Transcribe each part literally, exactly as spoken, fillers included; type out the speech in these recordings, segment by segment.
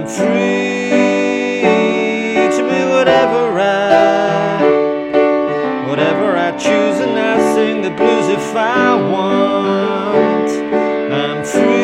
free to be whatever I, whatever I choose, and I sing the blues if I want. I'm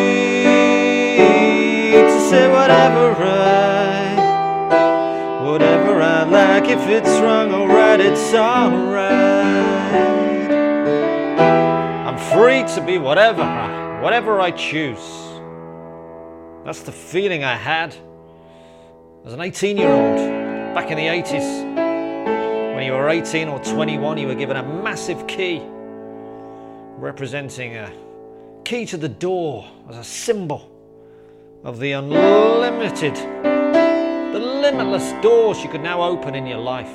free to say whatever I, whatever I like. If it's wrong or right, it's alright. I'm free to be whatever I, whatever I choose. That's the feeling I had as an eighteen year old back in the eighties. When you were eighteen or twenty-one, you were given a massive key representing a key to the door as a symbol of the unlimited, the limitless doors you could now open in your life.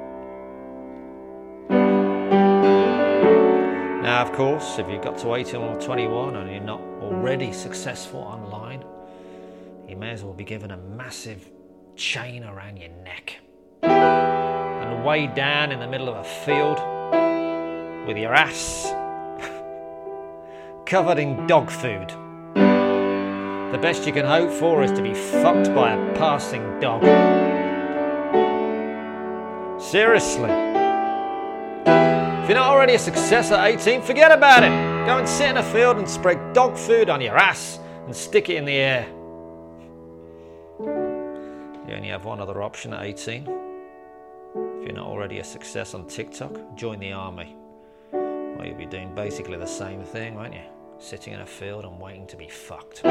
Now, of course, if you've got to eighteen or twenty-one and you're not already successful online, you may as well be given a massive chain around your neck and weighed down in the middle of a field with your ass covered in dog food. The best you can hope for is to be fucked by a passing dog. Seriously. If you're not already a success at eighteen, forget about it. Go and sit in a field and spread dog food on your ass and stick it in the air. You only have one other option at eighteen. If you're not already a success on TikTok, join the army. Well, you'll be doing basically the same thing, won't you? Sitting in a field and waiting to be fucked.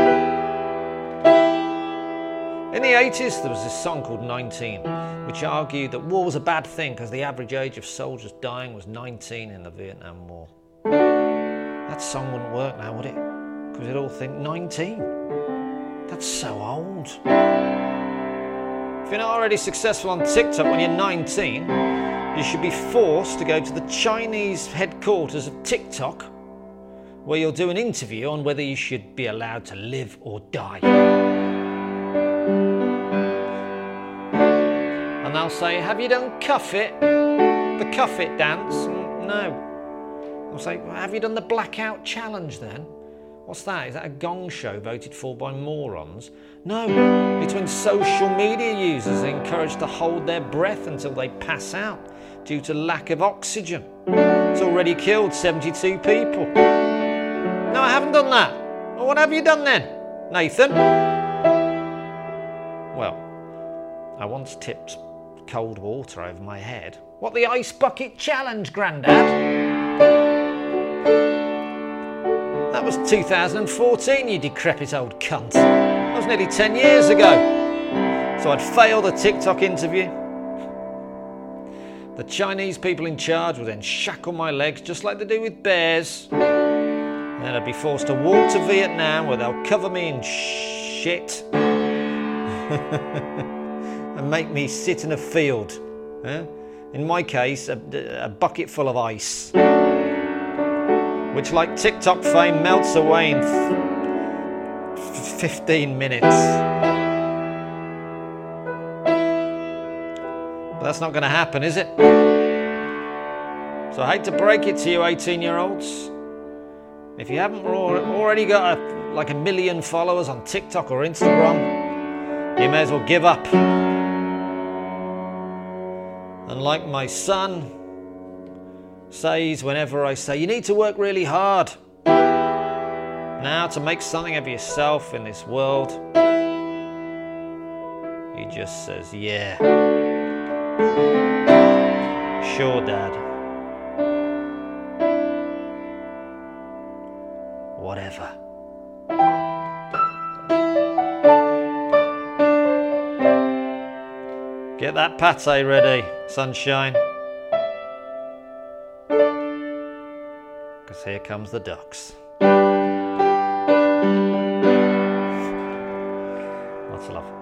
In the eighties, there was this song called nineteen, which argued that war was a bad thing because the average age of soldiers dying was nineteen in the Vietnam War. That song wouldn't work now, would it? Because we'd all think nineteen. That's so old. If you're not already successful on TikTok when you're nineteen, you should be forced to go to the Chinese headquarters of TikTok, where you'll do an interview on whether you should be allowed to live or die. And they'll say, have you done Cuff It? The Cuff It dance? No. They'll say, well, have you done the Blackout Challenge then? What's that? Is that a gong show voted for by morons? No, it's when social media users are encouraged to hold their breath until they pass out due to lack of oxygen. It's already killed seventy-two people. No, I haven't done that. Well, what have you done then, Nathan? Well, I once tipped cold water over my head. What, the Ice Bucket Challenge, Grandad? That was two thousand fourteen, you decrepit old cunt. That was nearly ten years ago. So I'd failed a TikTok interview. The Chinese people in charge would then shackle my legs just like they do with bears. And then I'd be forced to walk to Vietnam where they'll cover me in shit and make me sit in a field. Eh? In my case, a, a bucket full of ice, which, like TikTok fame, melts away in f- fifteen minutes. But that's not going to happen, is it? So I hate to break it to you eighteen-year-olds. If you haven't already got a, like a million followers on TikTok or Instagram, you may as well give up. And like my son says whenever I say, you need to work really hard now to make something of yourself in this world, he just says, yeah. Sure, Dad. Whatever. Get that pate ready, sunshine. Because here comes the ducks. Lots of love.